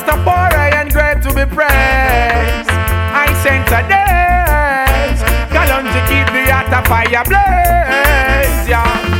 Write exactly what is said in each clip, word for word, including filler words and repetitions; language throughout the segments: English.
Rastafari and great to be praised. I sent a days. Kalonji keep the heart of fire blaze. Yeah.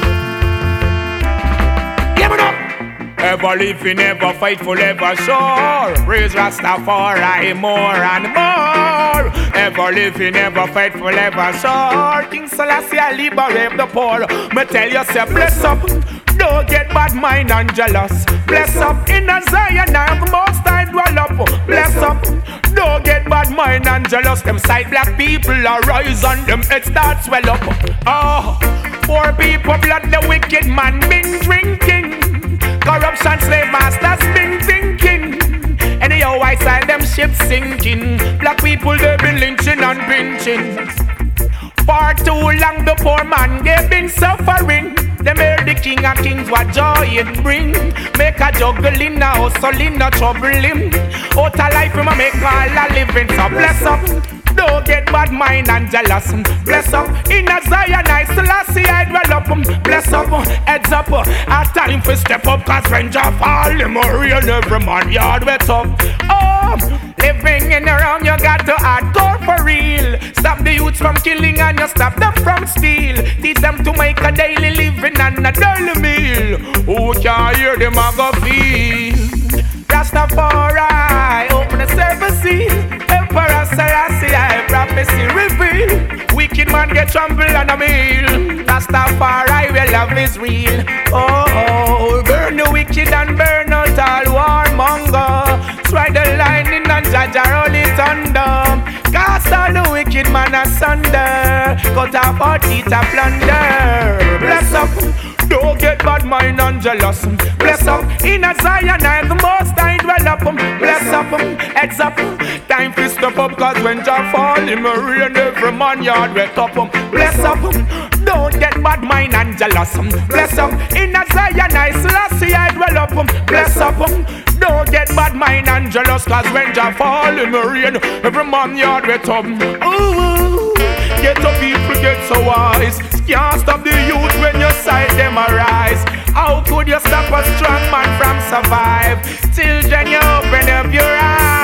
Ever living, ever faithful, ever sure. Praise Rastafari more and more. Ever living, ever faithful, ever sure. King Selassie, I liberate the poor. Me tell you, say bless up. Don't get bad mind and jealous. Bless up in a Zion, I have most I dwell up. Bless up. Don't get bad mind and jealous. Them side black people arise and them head start swell up. Oh, poor people blood the wicked man been drinking. Corruption slave masters been thinking. Anyhow I side them ships sinking. Black people they been lynching and pinching. For too long the poor man they been suffering. Them hear the king of kings what joy it bring. Make a juggling now hustling no trouble him. Out of life him a make all a living. So bless up. Don't get bad mind and jealous. Bless up in a Zion, I Selassie I dwell up. Bless up, heads up. A time for step up, cause when Jah fall, him a rain every man yard wet up. Oh, living in around you got to hardcore for real. Stop the youths from killing and you stop them from steal. Teach them to make a daily living and a daily meal. Who can hear them a go feel? Rastafari, open the service seal. Emperor Selassie, I prophecy reveal. Wicked man get trampled on a meal. Rastafari, where love is real. Oh, oh, burn the wicked and burn out all warmonger. Strike the lightning and judge a roll it under. Cast all the wicked man asunder. Cut off our teeth a plunder. Bless up. Don't get bad mind and jealous. Bless up in a Zion, I the most I dwell up. Bless up, heads up. Time to step up, cause when Jah fall, him a rain every man yard wet up. Bless up, don't get bad mind and jealous. Bless up in a Zion, I Selassie I dwell up. Bless up, don't get bad mind and jealous, cause when Jah fall, him a rain every man yard wet up. Ooh. Get up people get so wise. Can't stop the youth when you sight them arise. How could you stop a strong man from survive? Children, you open up your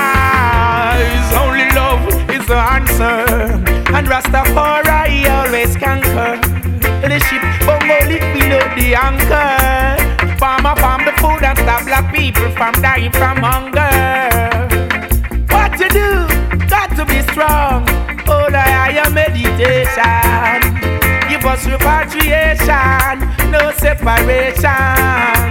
eyes. Only love is the answer. And Rastafari always conquer. The ship bongo we know the anchor. Farmer farm the food and stop black people from dying from hunger. What to do? Got to be strong. Oh, the higher meditation. Give us repatriation, no separation.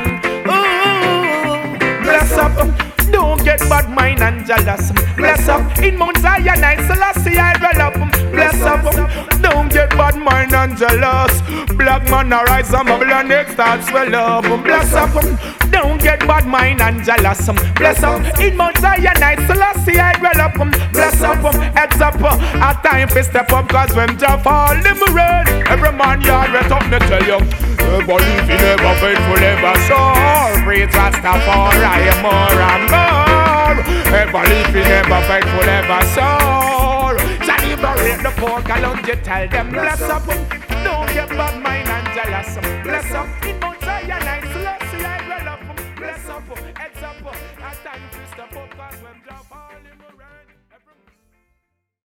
Ooh, bless up. Don't get bad mind and jealous. Bless up in Mount Zion, I Selassie I dwell up. Bless up. Don't get bad mind and jealous. Black man arise and bubble and next start swell up. Bless up. Don't get bad mind and jealous. Bless up in Mount Zion, I Selassie I dwell up. Bless up, heads up. A time for step up, cause when Jah fall, him rain. Every man yard wet up, me tell you. Never living, never faithful, never sure. Praise Rastafari more and more. Ever living, never faithful, never sure. Jah liberate the poor, Kalonji tell them bless up. Don't get bad mind and jealous. Bless up in Mount Zion, I Selassie I dwell up. Bless up, heads up.